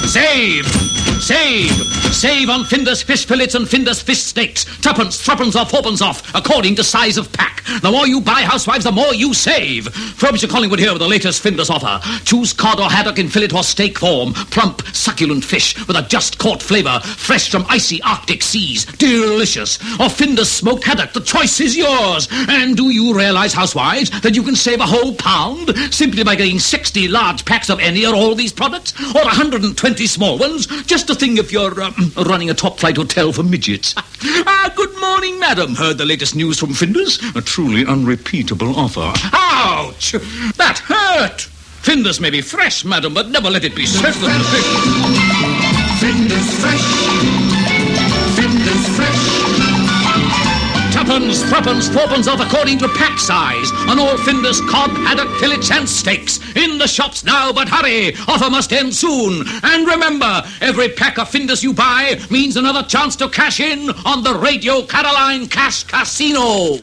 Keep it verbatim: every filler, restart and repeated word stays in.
Save! Save! Save on Findus fish fillets and Findus fish steaks. Tuppence, threepence or fourpence off, according to size of pack. The more you buy, housewives, the more you save. Frobisher Collingwood here with the latest Findus offer. Choose cod or haddock in fillet or steak form. Plump, succulent fish with a just-caught flavour, fresh from icy Arctic seas. Delicious. Or Findus smoked haddock. The choice is yours. And do you realise, housewives, that you can save a whole pound simply by getting sixty large packs of any or all these products? Or one hundred twenty small ones? Just a thing if you're um, running a top-flight hotel for midgets. Ah, good morning, madam. Heard the latest news from Findus? A truly unrepeatable offer. Ouch! That hurt! Findus may be fresh, madam, but never let it be said that the fish... Findus fresh. Findus fresh. Tuppence, threepence, fourpence off according to pack size on all Findus cod, haddock, fillets and steaks. In the shops now, but hurry! Offer must end soon. And remember, every pack of Findus you buy means another chance to cash in on the Radio Caroline Cash Casino.